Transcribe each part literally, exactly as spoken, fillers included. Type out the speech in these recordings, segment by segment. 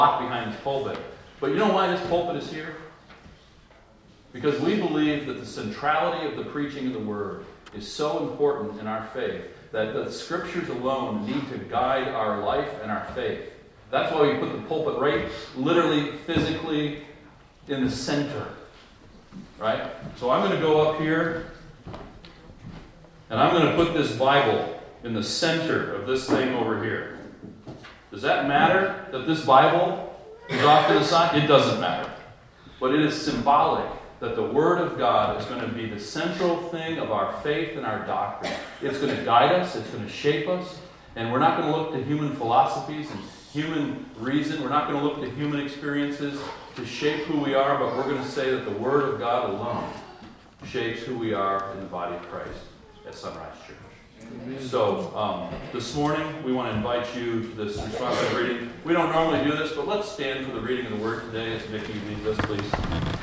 locked behind this pulpit. But you know why this pulpit is here? Because we believe that the centrality of the preaching of the Word is so important in our faith that the Scriptures alone need to guide our life and our faith. That's why we put the pulpit right, literally, physically, in the center. Right? So I'm going to go up here, and I'm going to put this Bible in the center of this thing over here. Does that matter that this Bible is off to the side? It doesn't matter. But it is symbolic that the Word of God is going to be the central thing of our faith and our doctrine. It's going to guide us, it's going to shape us, and we're not going to look to human philosophies and human reason. We're not going to look to human experiences to shape who we are, but we're going to say that the Word of God alone shapes who we are in the body of Christ at Sunrise Church. Amen. So, um, this morning, we want to invite you to this responsive reading. We don't normally do this, but let's stand for the reading of the Word today as Vicki leads us, please.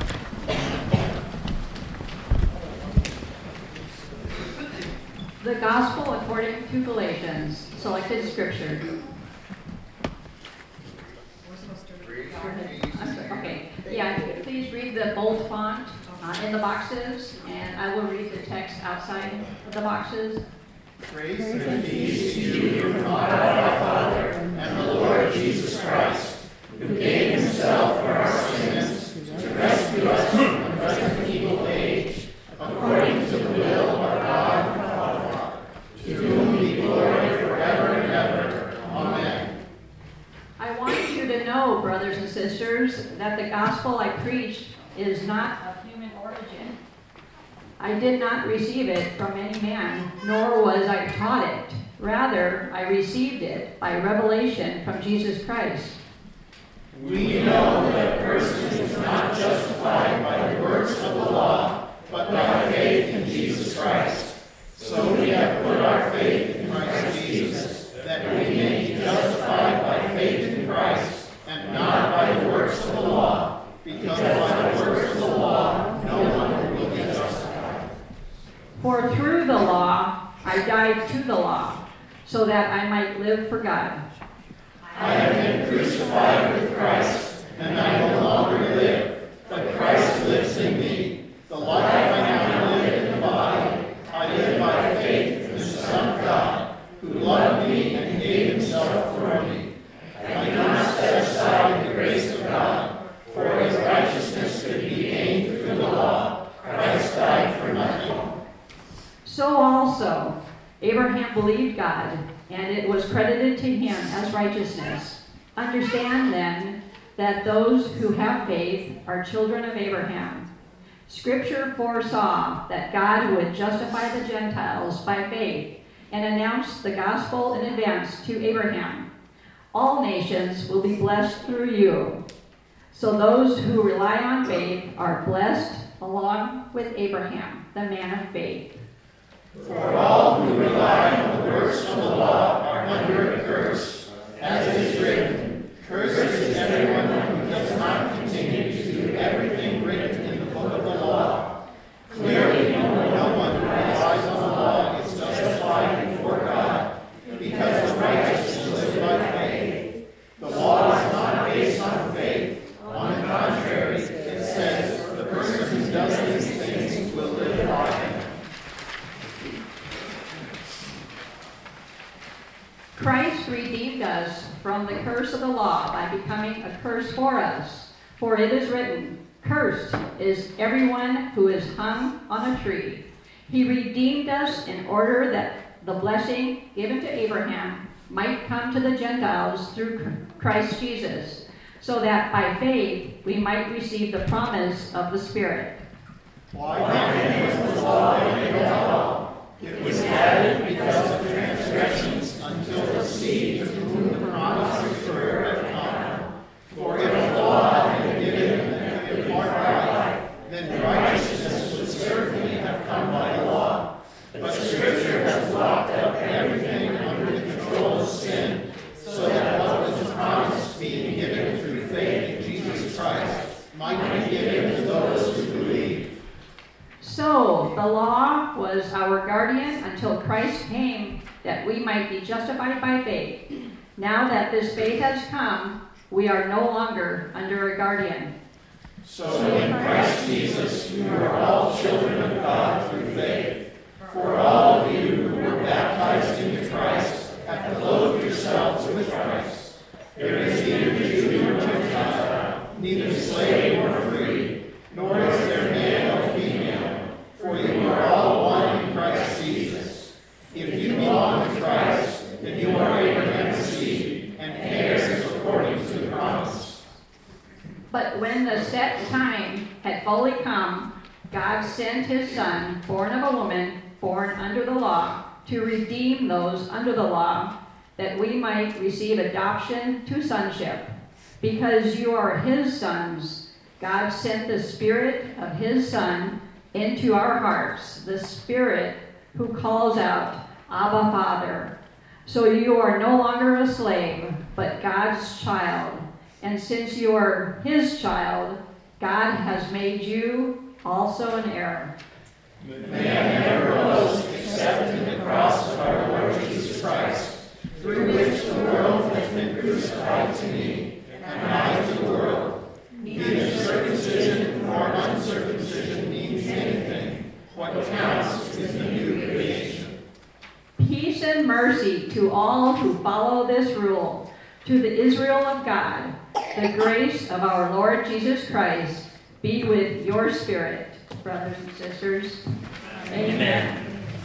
The Gospel according to Galatians, selected scripture. Okay, yeah, please read the bold font uh, in the boxes, and I will read the text outside of the boxes. Grace and peace to you from God our Father and the Lord Jesus Christ, who gave himself for our sins to rescue us from the present evil age, according to the will of our God and Father, to whom be glory forever and ever. Amen. I want you to know, brothers and sisters, that the gospel I preached is not of human origin. I did not receive it from any man, nor was I taught it. Rather, I received it by revelation from Jesus Christ. We know that a person is not justified by the works of the law, but by faith in Jesus Christ. So we have put our faith in Christ Jesus, that we may be justified by faith in Christ, and not by the works of the law, because by the works of the law no one will be justified. For through the law I died to the law, so that I might live for God. I have been crucified with Christ, and I no longer live, but Christ lives in me. The life I now live in the body, I live by faith in the Son of God, who loved me and gave himself for me. I do not set aside the grace of God, for as righteousness could be gained through the law, Christ died for nothing. So also Abraham believed God, and it was credited to him as righteousness. Understand then that those who have faith are children of Abraham. Scripture foresaw that God would justify the Gentiles by faith and announced the gospel in advance to Abraham. All nations will be blessed through you. So those who rely on faith are blessed along with Abraham, the man of faith. For all who rely on the works of the law are under a curse. As it is written, cursed is everyone who does not continue to do everything written in the book of the law. Clearly, no one who relies on the law is justified before God, because the righteous live by faith. The law is not based on faith. On the contrary, it says, the person who does these things will live by them. Christ redeemed us from the curse of the law by becoming a curse for us. For it is written, cursed is everyone who is hung on a tree. He redeemed us in order that the blessing given to Abraham might come to the Gentiles through Christ Jesus, so that by faith we might receive the promise of the Spirit. Why then was the law given at all? It was added because of transgressions until the seed to whom the promise referred had come. For if the law had been given and could impart life, then righteousness would certainly have come by the law. But Scripture has locked up everything under the control of sin, so that what was promised, being given through faith in Jesus Christ, might be given to those who believe. So the law was our guardian until Christ came, that we might be justified by faith. Now that this faith has come, We are no longer under a guardian. So in Christ Jesus, you are all children of God through faith. For all of you who were baptized into Christ have clothed yourselves with Christ. There is neither Jew nor Gentile, neither slave nor free, nor is there male or female, for you are all one in Christ Jesus. If you belong to Christ, then you are Abraham's seed and heirs according to the promise. But when the set time had fully come, God sent his Son, born of a woman, born under the law, to redeem those under the law, that we might receive adoption to sonship. Because you are his sons, God sent the Spirit of his Son into our hearts, the Spirit who calls out, Abba, Father. So you are no longer a slave, but God's child. And since you are his child, God has made you also an heir. May I never boast except in the cross of our Lord Jesus Christ, through which the world has been crucified to me, and I to the world. Neither circumcision nor uncircumcision means anything. What counts is the new creation. Peace and mercy to all who follow this rule, to the Israel of God. The grace of our Lord Jesus Christ be with your spirit, brothers and sisters. Amen. Amen.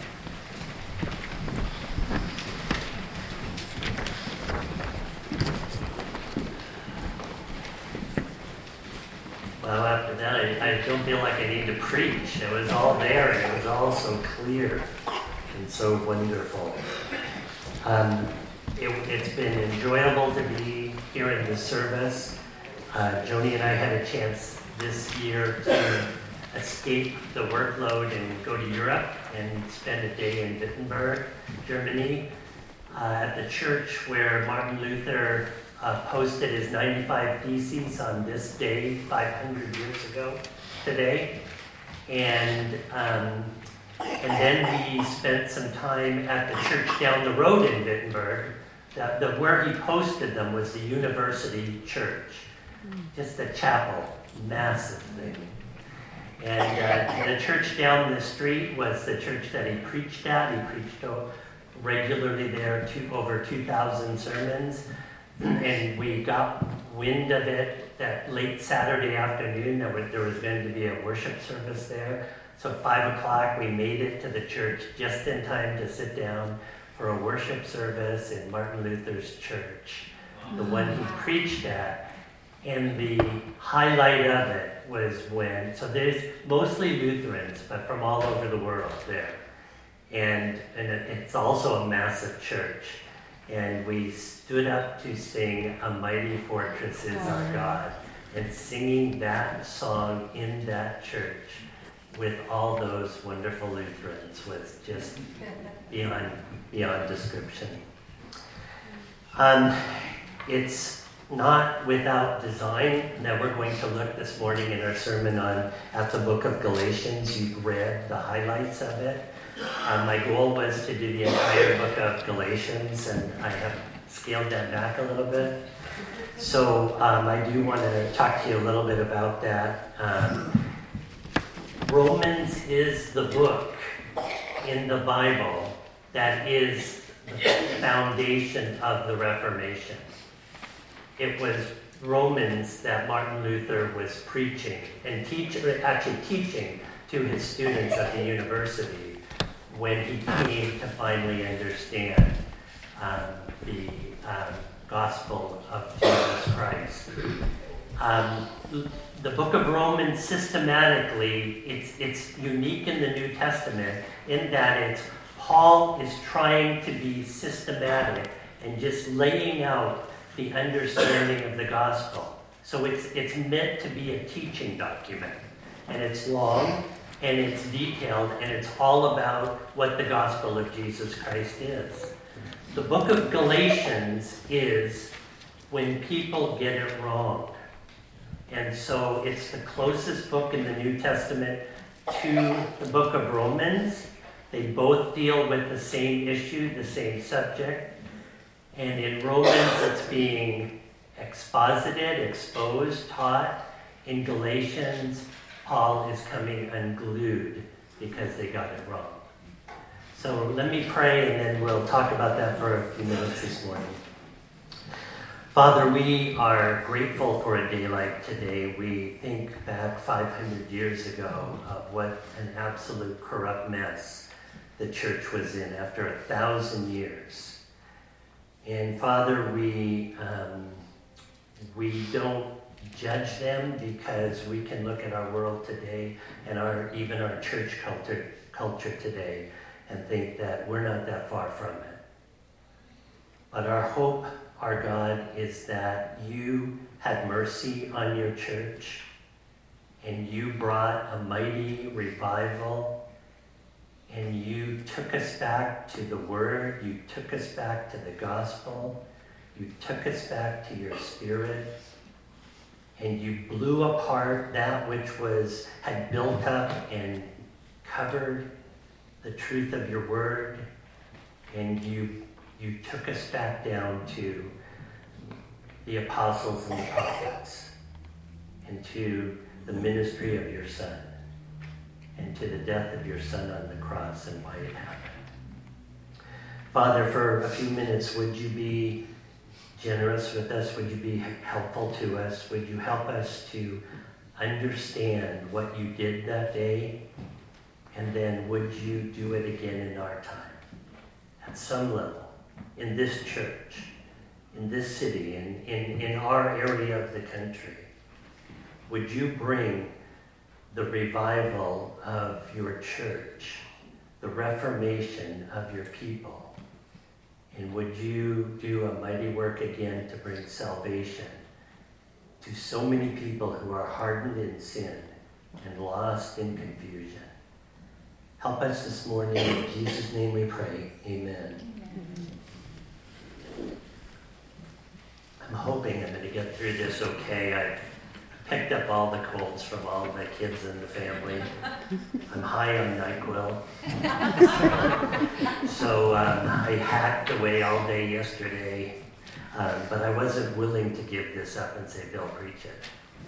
Well, after that, I, I don't feel like I need to preach. It was all there, and it was all so clear and so wonderful. Um, it, it's been enjoyable to be here in this service. Uh, Joni and I had a chance this year to escape the workload and go to Europe and spend a day in Wittenberg, Germany, uh, at the church where Martin Luther uh, posted his ninety-five Theses on this day five hundred years ago today. And um, and then we spent some time at the church down the road in Wittenberg. The, the, where he posted them was the University Church, just a chapel, massive thing. And uh, the church down the street was the church that he preached at. He preached oh, regularly there, to, over two thousand sermons. And we got wind of it that late Saturday afternoon, that there was going to be a worship service there. So at five o'clock, we made it to the church just in time to sit down for a worship service in Martin Luther's church, the one he preached at. And the highlight of it was when, so there's mostly Lutherans, but from all over the world there. And, and it's also a massive church. And we stood up to sing A Mighty Fortress is Our God. And singing that song in that church with all those wonderful Lutherans was just beyond, beyond description. Um, it's not without design that we're going to look this morning in our sermon on at the book of Galatians. You've read the highlights of it. Um, my goal was to do the entire book of Galatians, and I have scaled that back a little bit. So um, I do want to talk to you a little bit about that. Um, Romans is the book in the Bible that is the foundation of the Reformation. It was Romans that Martin Luther was preaching and teach, actually teaching to his students at the university when he came to finally understand um, the um, gospel of Jesus Christ. Um, the book of Romans systematically, it's, it's unique in the New Testament in that it's Paul is trying to be systematic and just laying out the understanding of the gospel. So it's it's meant to be a teaching document. And it's long, and it's detailed, and it's all about what the gospel of Jesus Christ is. The book of Galatians is when people get it wrong. And so it's the closest book in the New Testament to the book of Romans. They both deal with the same issue, the same subject. And in Romans, it's being exposited, exposed, taught. In Galatians, Paul is coming unglued because they got it wrong. So let me pray, and then we'll talk about that for a few minutes this morning. Father, we are grateful for a day like today. We think back five hundred years ago of what an absolute corrupt mess the church was in after a thousand years. And Father, we um, we don't judge them because we can look at our world today and our even our church culture culture today and think that we're not that far from it. But our hope, our God, is that you had mercy on your church and you brought a mighty revival and you took us back to the Word, you took us back to the gospel, you took us back to your Spirit, and you blew apart that which was had built up and covered the truth of your Word, and you you took us back down to the apostles and the prophets, and to the ministry of your Son, and to the death of your Son on the cross and why it happened. Father, for a few minutes, would you be generous with us? Would you be helpful to us? Would you help us to understand what you did that day? And then would you do it again in our time? At some level, in this church, in this city, in, in, in our area of the country, would you bring the revival of your church, the reformation of your people, and would you do a mighty work again to bring salvation to so many people who are hardened in sin and lost in confusion? Help us this morning. In Jesus' name we pray. Amen. I'm hoping I'm going to get through this okay. I've picked up all the colds from all the kids in the family. I'm high on NyQuil. So um, I hacked away all day yesterday, um, but I wasn't willing to give this up and say, Bill, preach it.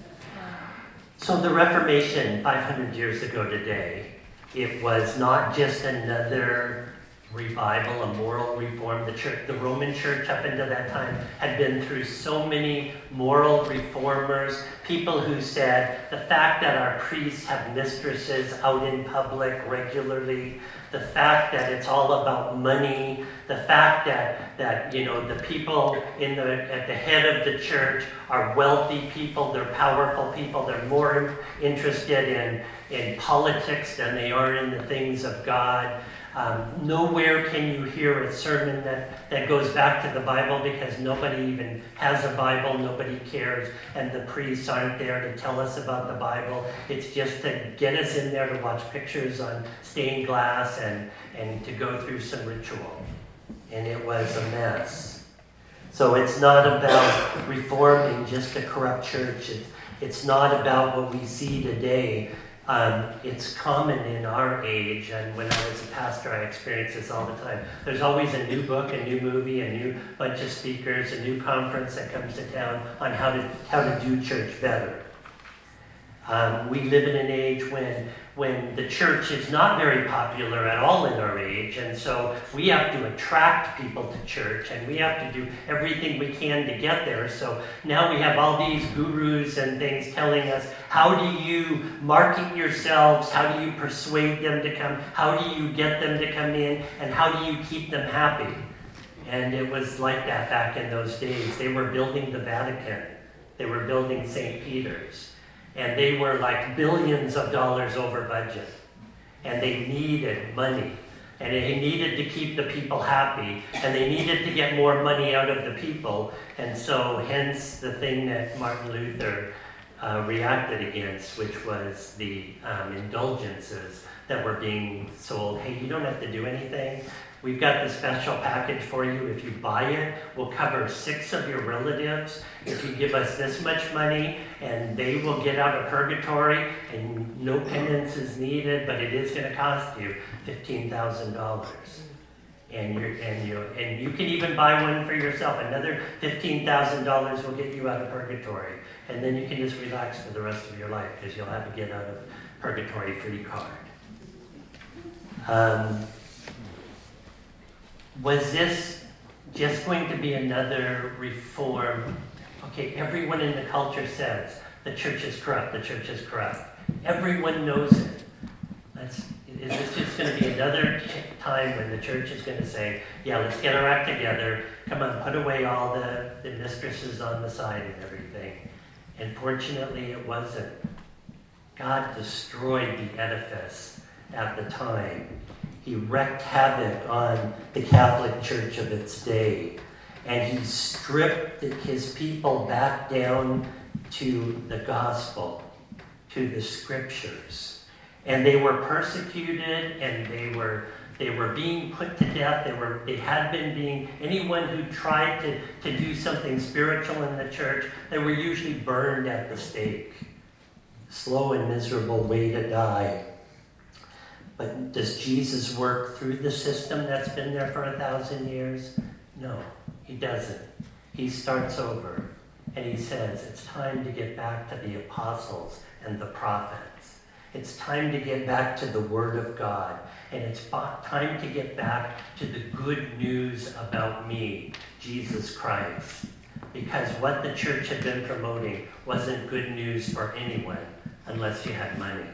So the Reformation, five hundred years ago today, it was not just another revival, a moral reform. The church, the Roman church up until that time had been through so many moral reformers, people who said the fact that our priests have mistresses out in public regularly, the fact that it's all about money, the fact that, that you know, the people in the at the head of the church are wealthy people, they're powerful people, they're more interested in, in politics than they are in the things of God. Um, nowhere can you hear a sermon that, that goes back to the Bible because nobody even has a Bible, nobody cares, and the priests aren't there to tell us about the Bible. It's just to get us in there to watch pictures on stained glass and, and to go through some ritual. And it was a mess. So it's not about reforming just a corrupt church. It's, it's not about what we see today. Um, it's common in our age, and when I was a pastor, I experienced this all the time. There's always a new book, a new movie, a new bunch of speakers, a new conference that comes to town on how to how to do church better. Um, we live in an age when when the church is not very popular at all in our age, and so we have to attract people to church, and we have to do everything we can to get there. So now we have all these gurus and things telling us, how do you market yourselves, how do you persuade them to come, how do you get them to come in, and how do you keep them happy? And it was like that back in those days. They were building the Vatican. They were building Saint Peter's. And they were like billions of dollars over budget. And they needed money. And they needed to keep the people happy. And they needed to get more money out of the people. And so hence the thing that Martin Luther uh, reacted against, which was the um, indulgences that were being sold. Hey, you don't have to do anything. We've got the special package for you. If you buy it, we'll cover six of your relatives. If you give us this much money, and they will get out of purgatory, and no penance is needed, but it is going to cost you fifteen thousand dollars. And you and you and you can even buy one for yourself. Another fifteen thousand dollars will get you out of purgatory, and then you can just relax for the rest of your life because you'll have a get out of purgatory free card. Um, was this just going to be another reform? Okay, everyone in the culture says the church is corrupt. The church is corrupt. Everyone knows it. That's, is this just going to be another time when the church is going to say, yeah, let's get our act together. Come on, put away all the, the mistresses on the side and everything. And fortunately, it wasn't. God destroyed the edifice at the time. He wreaked havoc on the Catholic Church of its day. And he stripped his people back down to the gospel, to the scriptures. And they were persecuted, and they were they were being put to death. They were they had been being anyone who tried to, to do something spiritual in the church, they were usually burned at the stake. Slow and miserable way to die. But does Jesus work through the system that's been there for a thousand years? No, he doesn't. He starts over, and he says it's time to get back to the apostles and the prophets. It's time to get back to the Word of God. And it's time to get back to the good news about me, Jesus Christ. Because what the church had been promoting wasn't good news for anyone unless you had money.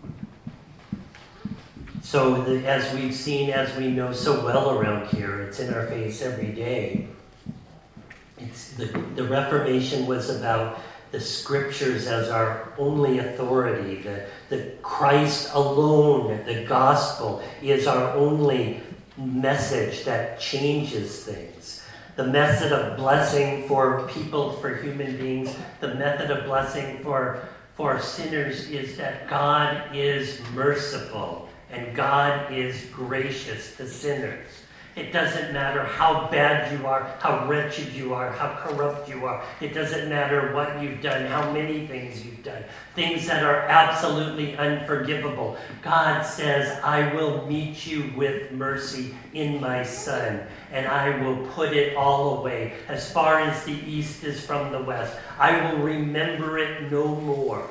So the, as we've seen, as we know so well around here, it's in our face every day. It's the, the Reformation was about the scriptures as our only authority. The, the Christ alone, the gospel, is our only message that changes things. The method of blessing for people, for human beings, the method of blessing for, for sinners is that God is merciful and God is gracious to sinners. It doesn't matter how bad you are, how wretched you are, how corrupt you are. It doesn't matter what you've done, how many things you've done. Things that are absolutely unforgivable. God says, I will meet you with mercy in my Son, and I will put it all away. As far as the east is from the west, I will remember it no more.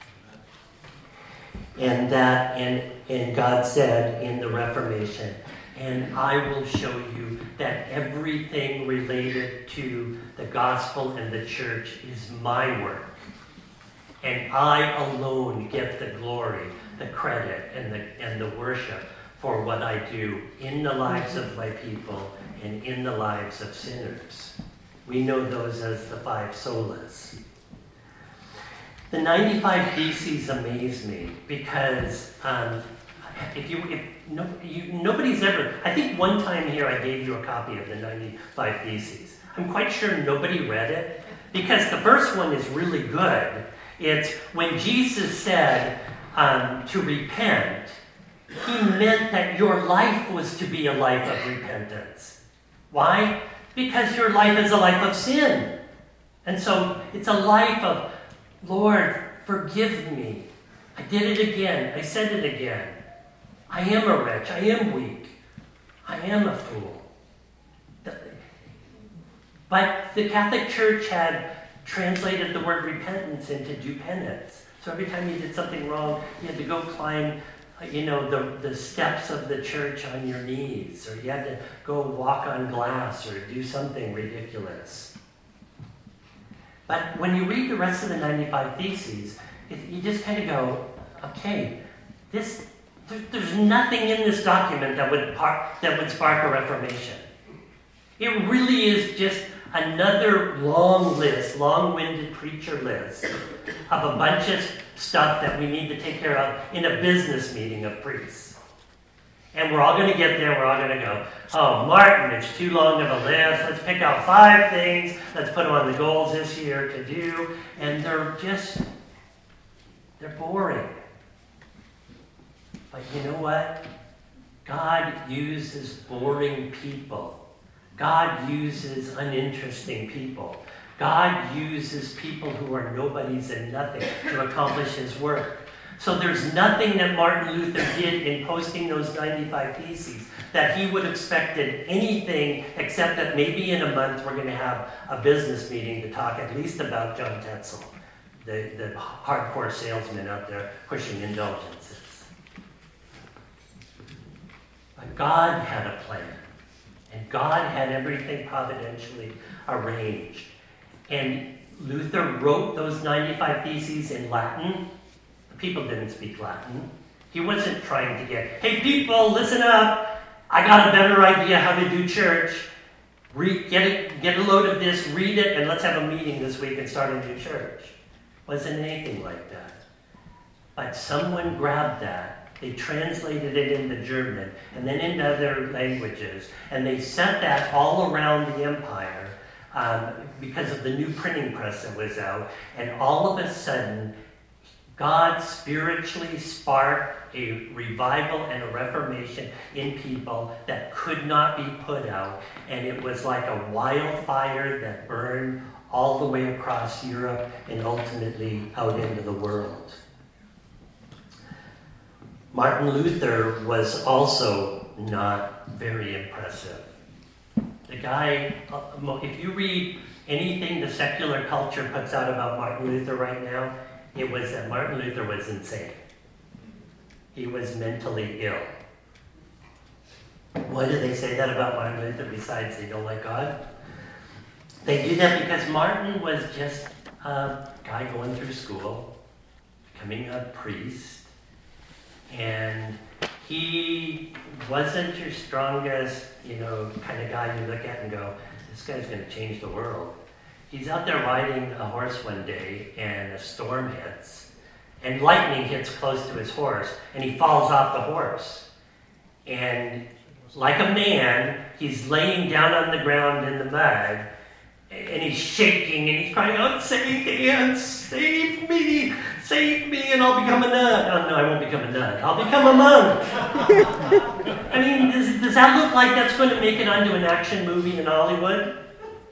And that, and, and God said in the Reformation, and I will show you that everything related to the gospel and the church is my work. And I alone get the glory, the credit, and the, and the worship for what I do in the lives of my people and in the lives of sinners. We know those as the five solas. The ninety-five Theses amaze me because um, if you... If, No, you, nobody's ever, I think one time here I gave you a copy of the ninety-five Theses. I'm quite sure nobody read it because the first one is really good. It's when Jesus said um, to repent, he meant that your life was to be a life of repentance. Why? Because your life is a life of sin. And so it's a life of, Lord, forgive me. I did it again. I said it again. I am a wretch. I am weak. I am a fool. But the Catholic Church had translated the word repentance into do penance. So every time you did something wrong, you had to go climb, you know, the, the steps of the church on your knees, or you had to go walk on glass or do something ridiculous. But when you read the rest of the ninety-five Theses, it, you just kind of go, okay, this... There's nothing in this document that would par- that would spark a reformation. It really is just another long list, long-winded preacher list of a bunch of stuff that we need to take care of in a business meeting of priests. And we're all going to get there, we're all going to go, oh, Martin, it's too long of a list. Let's pick out five things. Let's put them on the goals this year to do. And they're just, they're boring. But you know what? God uses boring people. God uses uninteresting people. God uses people who are nobodies and nothing to accomplish his work. So there's nothing that Martin Luther did in posting those ninety-five Theses that he would have expected anything except that maybe in a month we're going to have a business meeting to talk at least about John Tetzel, the, the hardcore salesman out there pushing indulgences. But God had a plan, and God had everything providentially arranged. And Luther wrote those ninety-five Theses in Latin. People didn't speak Latin. He wasn't trying to get, hey people, listen up. I got a better idea how to do church. Read, get, it, get a load of this, read it, and let's have a meeting this week and start a new church. Wasn't anything like that. But someone grabbed that, they translated it into German, and then into other languages, and they sent that all around the empire um, because of the new printing press that was out, and all of a sudden, God spiritually sparked a revival and a reformation in people that could not be put out. And it was like a wildfire that burned all the way across Europe and ultimately out into the world. Martin Luther was also not very impressive. The guy, if you read anything the secular culture puts out about Martin Luther right now, it was that Martin Luther was insane. He was mentally ill. Why do they say that about Martin Luther besides they don't like God? They do that because Martin was just a guy going through school, becoming a priest, and he wasn't your strongest, you know, kind of guy you look at and go, this guy's going to change the world. He's out there riding a horse one day, and a storm hits, and lightning hits close to his horse, and he falls off the horse. And like a man, he's laying down on the ground in the mud, and he's shaking, and he's crying out, save Dan, save me, save me, and I'll become a nun. Oh, no, I won't become a nun. I'll become a monk. I mean, does, does that look like that's going to make it onto an action movie in Hollywood?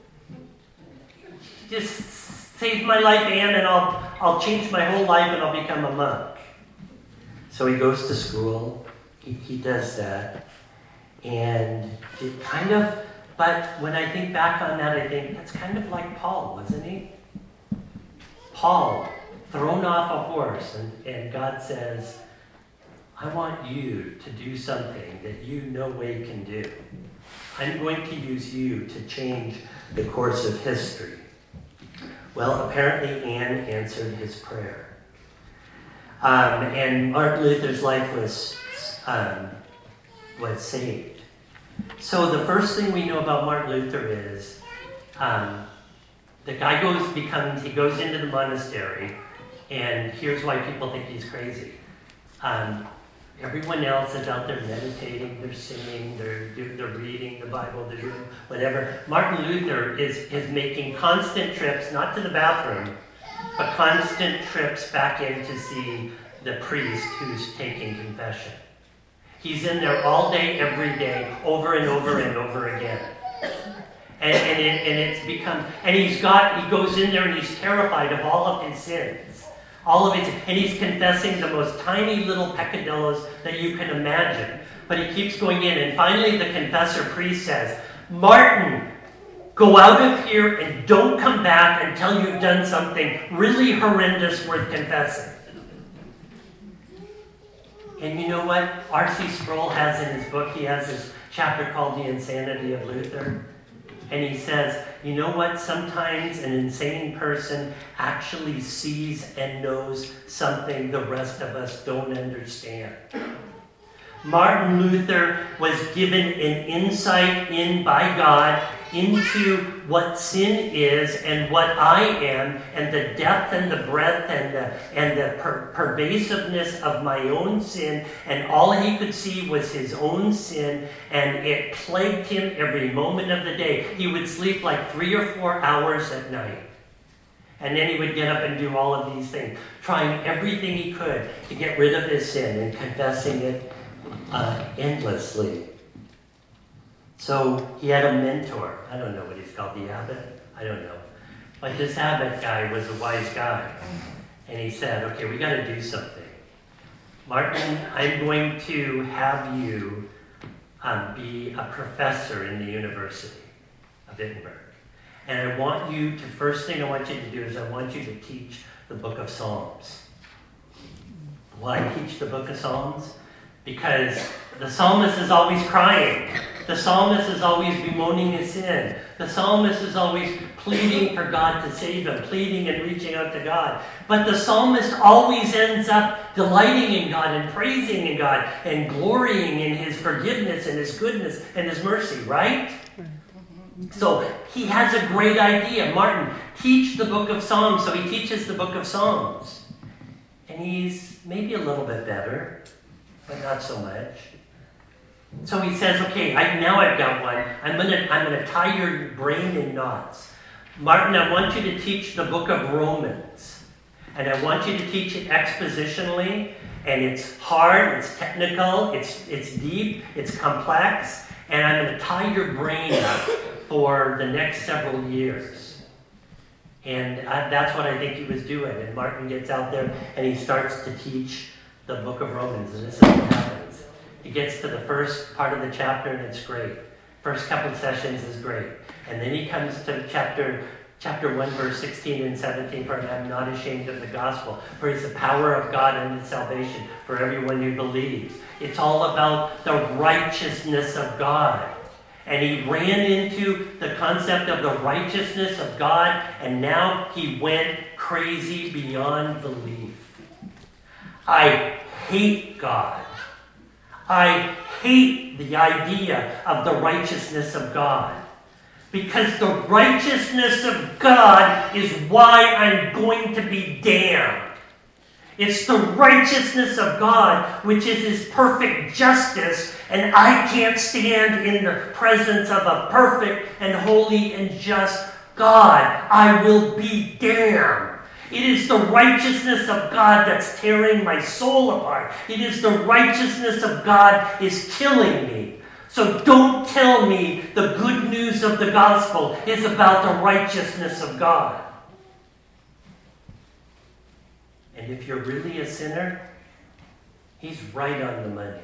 Just save my life, Anne, and I'll I'll change my whole life and I'll become a monk. So he goes to school. He, he does that. And it kind of, but when I think back on that, I think that's kind of like Paul, wasn't he? Paul, thrown off a horse, and, and God says, I want you to do something that you no way can do. I'm going to use you to change the course of history. Well, apparently Anne answered his prayer. Um, and Martin Luther's life was, um, was saved. So the first thing we know about Martin Luther is um, the guy goes, becomes, he goes into the monastery, and here's why people think he's crazy. Um, Everyone else is out there meditating, they're singing, they're, they're reading the Bible, they're doing whatever. Martin Luther is, is making constant trips, not to the bathroom, but constant trips back in to see the priest who's taking confession. He's in there all day, every day, over and over and over again. And, and, it, and it's become, and he's got, he goes in there and he's terrified of all of his sins. All of it, and he's confessing the most tiny little peccadillos that you can imagine. But he keeps going in, and finally the confessor priest says, Martin, go out of here and don't come back until you've done something really horrendous worth confessing. And you know what? R C Sproul has in his book, he has this chapter called The Insanity of Luther. And he says, you know what? Sometimes an insane person actually sees and knows something the rest of us don't understand. Martin Luther was given an insight in by God into what sin is and what I am, and the depth and the breadth and the, and the per- pervasiveness of my own sin, and all he could see was his own sin, and it plagued him every moment of the day. He would sleep like three or four hours at night, and then he would get up and do all of these things, trying everything he could to get rid of his sin and confessing it uh, endlessly. So he had a mentor. I don't know what he's called, the abbot? I don't know. But this abbot guy was a wise guy. And he said, okay, we got to do something. Martin, I'm going to have you um, be a professor in the University of Wittenberg. And I want you to, first thing I want you to do is I want you to teach the book of Psalms. Why teach the book of Psalms? Because the psalmist is always crying. The psalmist is always bemoaning his sin. The psalmist is always pleading for God to save him, pleading and reaching out to God. But the psalmist always ends up delighting in God and praising in God and glorying in his forgiveness and his goodness and his mercy, right? So he has a great idea. Martin, teach the book of Psalms. So he teaches the book of Psalms. And he's maybe a little bit better, but not so much. So he says, okay, I, now I've got one. I'm going to I'm gonna tie your brain in knots. Martin, I want you to teach the book of Romans. And I want you to teach it expositionally. And it's hard, it's technical, it's, it's deep, it's complex. And I'm going to tie your brain up for the next several years. And I, that's what I think he was doing. And Martin gets out there and he starts to teach the book of Romans. And this is what happens. He gets to the first part of the chapter and it's great. First couple of sessions is great. And then he comes to chapter chapter one, verse sixteen and seventeen. For I'm not ashamed of the gospel, for it's the power of God unto salvation for everyone who believes. It's all about the righteousness of God. And he ran into the concept of the righteousness of God, and now he went crazy beyond belief. I hate God. I hate the idea of the righteousness of God. Because the righteousness of God is why I'm going to be damned. It's the righteousness of God, which is his perfect justice, and I can't stand in the presence of a perfect and holy and just God. I will be damned. It is the righteousness of God that's tearing my soul apart. It is the righteousness of God is killing me. So don't tell me the good news of the gospel is about the righteousness of God. And if you're really a sinner, he's right on the money.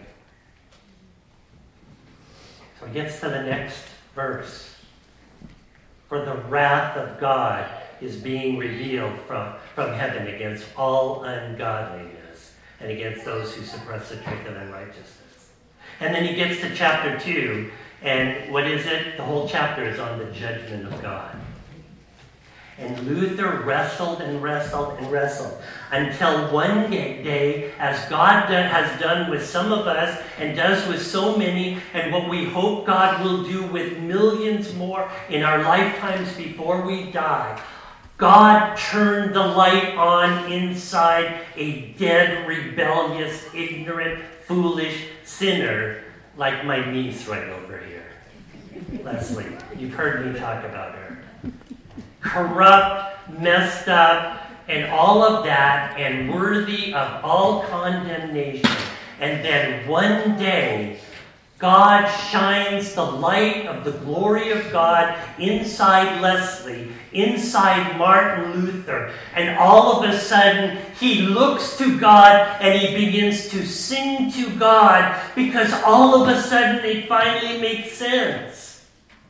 So he gets to the next verse. For the wrath of God is being revealed from, from heaven against all ungodliness and against those who suppress the truth and unrighteousness. And then he gets to chapter two, and what is it? The whole chapter is on the judgment of God. And Luther wrestled and wrestled and wrestled until one day, as God has done with some of us and does with so many, and what we hope God will do with millions more in our lifetimes before we die, God turned the light on inside a dead, rebellious, ignorant, foolish sinner like my niece right over here. Leslie, you've heard me talk about her. Corrupt, messed up, and all of that, and worthy of all condemnation. And then one day, God shines the light of the glory of God inside Leslie, inside Martin Luther, and all of a sudden, he looks to God and he begins to sing to God because all of a sudden it finally makes sense.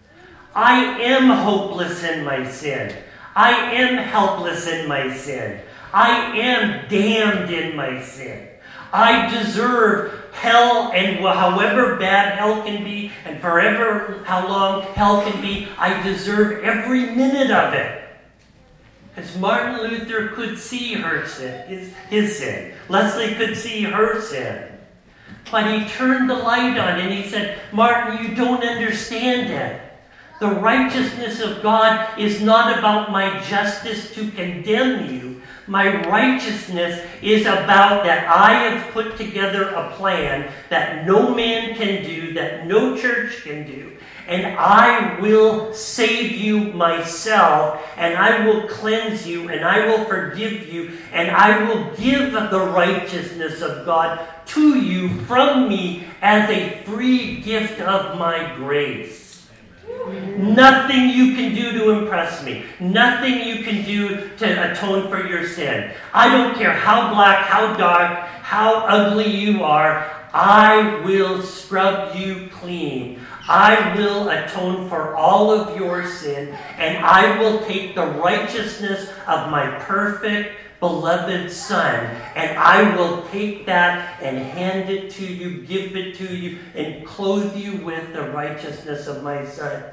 I am hopeless in my sin. I am helpless in my sin. I am damned in my sin. I deserve hell, and however bad hell can be, and forever how long hell can be, I deserve every minute of it. Because Martin Luther could see her sin, his, his sin. Leslie could see her sin. But he turned the light on and he said, Martin, you don't understand it. The righteousness of God is not about my justice to condemn you. My righteousness is about that I have put together a plan that no man can do, that no church can do. And I will save you myself, and I will cleanse you, and I will forgive you, and I will give the righteousness of God to you from me as a free gift of my grace. Nothing you can do to impress me. Nothing you can do to atone for your sin. I don't care how black, how dark, how ugly you are. I will scrub you clean. I will atone for all of your sin, and I will take the righteousness of my perfect, beloved Son, and I will take that and hand it to you, give it to you, and clothe you with the righteousness of my Son.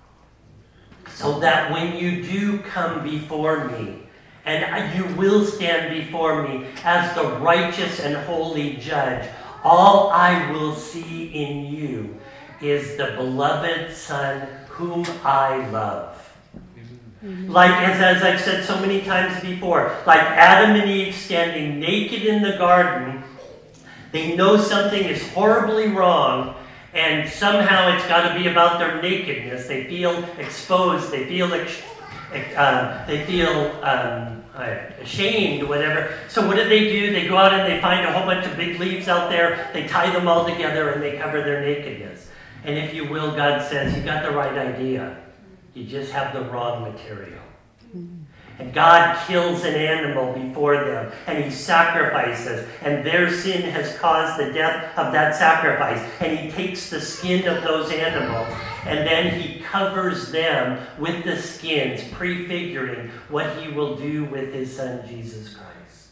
So that when you do come before me, and you will stand before me as the righteous and holy judge, all I will see in you is the beloved Son whom I love. Like, as, as I've said so many times before, like Adam and Eve standing naked in the garden, they know something is horribly wrong, and somehow it's got to be about their nakedness. They feel exposed. They feel uh, they feel um, ashamed, whatever. So what do they do? They go out and they find a whole bunch of big leaves out there. They tie them all together and they cover their nakedness. And if you will, God says, you got the right idea. You just have the wrong material. And God kills an animal before them, and he sacrifices, and their sin has caused the death of that sacrifice. And he takes the skin of those animals, and then he covers them with the skins, prefiguring what he will do with his Son, Jesus Christ.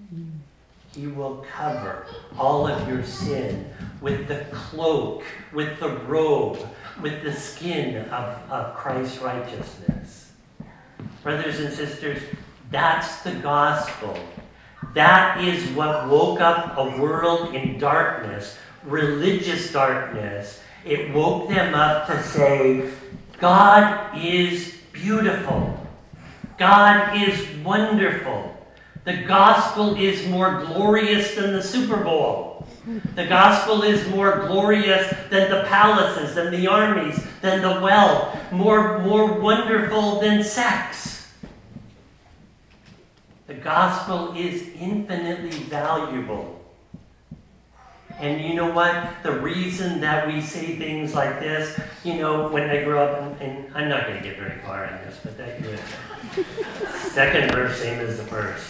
He will cover all of your sin with the cloak, with the robe, with the skin of, of Christ's righteousness. Brothers and sisters, that's the gospel. That is what woke up a world in darkness, religious darkness. It woke them up to say, God is beautiful. God is wonderful. The gospel is more glorious than the Super Bowl. The gospel is more glorious than the palaces, than the armies, than the wealth, more, more wonderful than sex. The gospel is infinitely valuable. And you know what? The reason that we say things like this, you know, when I grew up, and, and I'm not going to get very far on this, but that good. Second verse, same as the first.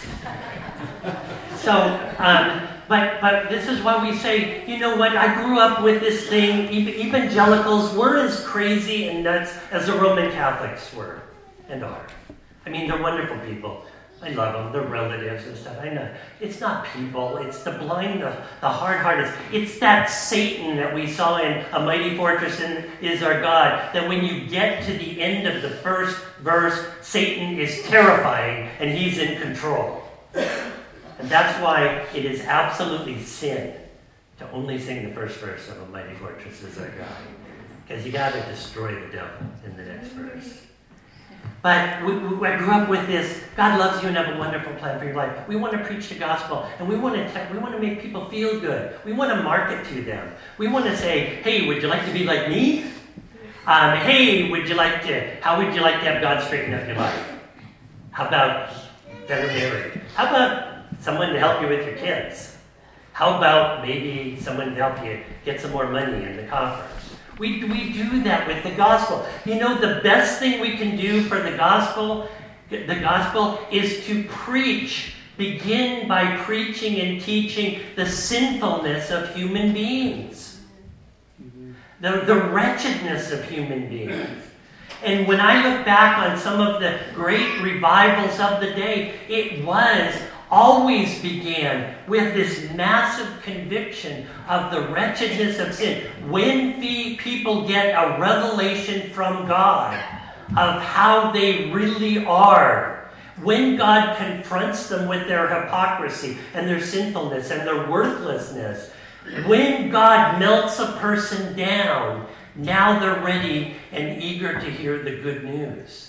So, um, but but this is why we say, you know what? I grew up with this thing. Evangelicals were as crazy and nuts as the Roman Catholics were and are. I mean, they're wonderful people. I love them. They're relatives and stuff. I know. It's not people. It's the blind, the, the hard-hearted. It's that Satan that we saw in A Mighty Fortress in, Is Our God. That when you get to the end of the first verse, Satan is terrifying and he's in control. And that's why it is absolutely sin to only sing the first verse of A Mighty Fortress Is Our God. Because you got to destroy the devil in the next verse. But we, we, I grew up with this, God loves you and have a wonderful plan for your life. We want to preach the gospel, and we want to te- we want to make people feel good. We want to market to them. We want to say, hey, would you like to be like me? Um, hey, would you like to, how would you like to have God straighten up your life? How about better married? How about someone to help you with your kids? How about maybe someone to help you get some more money in the coffers? We, we do that with the gospel. You know, the best thing we can do for the gospel, the gospel is to preach. Begin by preaching and teaching the sinfulness of human beings. The, the wretchedness of human beings. And when I look back on some of the great revivals of the day, it was always began with this massive conviction of the wretchedness of sin. When people get a revelation from God of how they really are, when God confronts them with their hypocrisy and their sinfulness and their worthlessness, when God melts a person down, now they're ready and eager to hear the good news.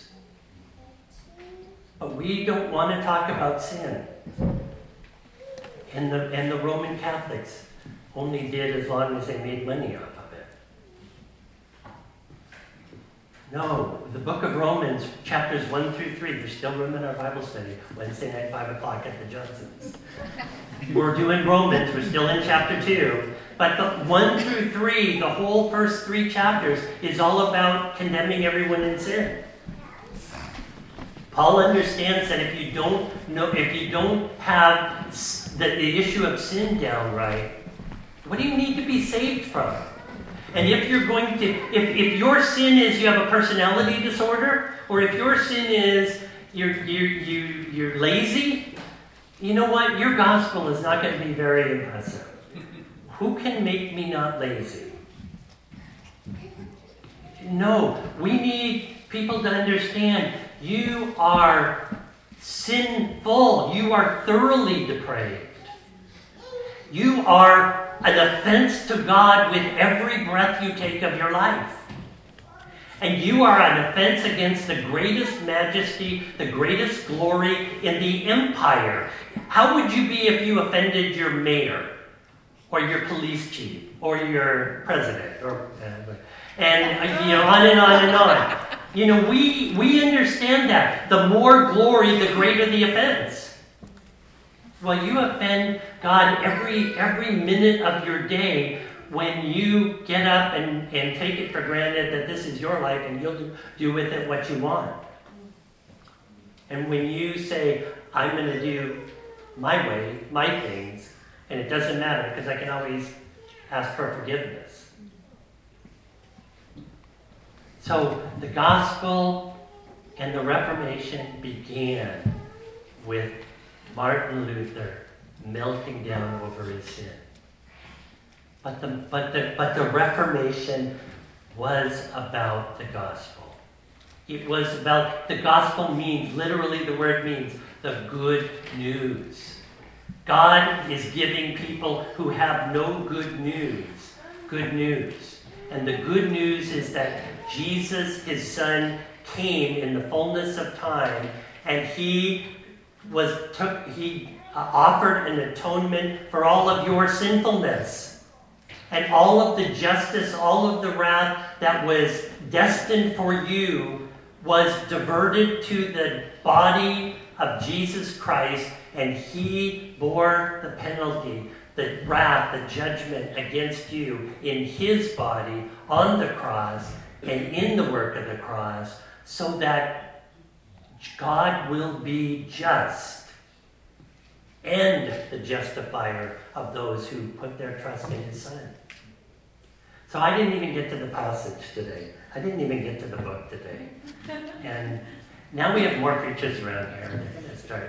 But we don't want to talk about sin. And the, and the Roman Catholics only did as long as they made money off of it. No, the book of Romans, chapters one through three. There's still room in our Bible study, Wednesday night, five o'clock at the Johnsons. We're doing Romans, we're still in chapter two. But the one through three, the whole first three chapters, is all about condemning everyone in sin. Paul understands that if you don't know, if you don't have the, the issue of sin down right, what do you need to be saved from? And if you're going to, if, if your sin is you have a personality disorder, or if your sin is you're, you're, you, you're lazy, you know what? Your gospel is not going to be very impressive. Who can make me not lazy? No, we need people to understand you are sinful. You are thoroughly depraved. You are an offense to God with every breath you take of your life. And you are an offense against the greatest majesty, the greatest glory in the empire. How would you be if you offended your mayor, or your police chief, or your president, or uh, and you know, on and on and on? You know, we we understand that the more glory, the greater the offense. Well, you offend God every every minute of your day when you get up and, and take it for granted that this is your life and you'll do, do with it what you want. And when you say, I'm going to do my way, my things, and it doesn't matter because I can always ask for forgiveness. So the gospel and the Reformation began with Martin Luther melting down over his sin. But the, but the, but the Reformation was about the gospel. It was about, the gospel means, literally the word means, the good news. God is giving people who have no good news, good news. And the good news is that Jesus, his son, came in the fullness of time, and he was took he uh, offered an atonement for all of your sinfulness. And all of the justice, all of the wrath that was destined for you was diverted to the body of Jesus Christ, and he bore the penalty, the wrath, the judgment against you in his body on the cross and in the work of the cross, so that God will be just and the justifier of those who put their trust in his son. So I didn't even get to the passage today. I didn't even get to the book today. And now we have more preachers around here. They're going to start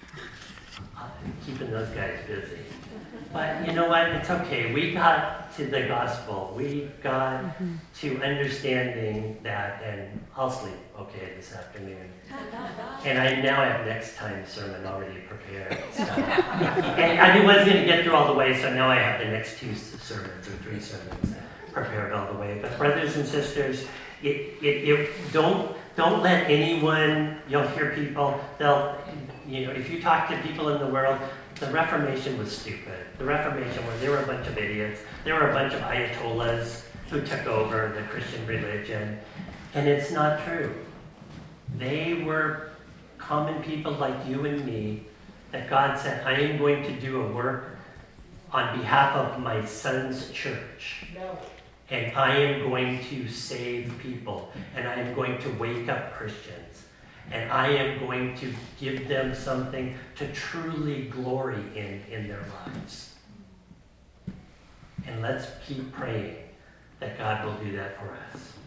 keeping those guys busy. But you know what? It's okay. We got to the gospel. We got mm-hmm. to understanding that, and I'll sleep okay this afternoon. And I now have next time's sermon already prepared. So. And I wasn't going to get through all the way, so now I have the next two sermons or three sermons prepared all the way. But brothers and sisters, it, it, it don't don't let anyone. You'll hear people. They'll you know if you talk to people in the world. The Reformation was stupid. The Reformation was, there were a bunch of idiots. There were a bunch of Ayatollahs who took over the Christian religion. And it's not true. They were common people like you and me that God said, I am going to do a work on behalf of my son's church. No. And I am going to save people. And I am going to wake up Christians. And I am going to give them something to truly glory in in their lives. And let's keep praying that God will do that for us.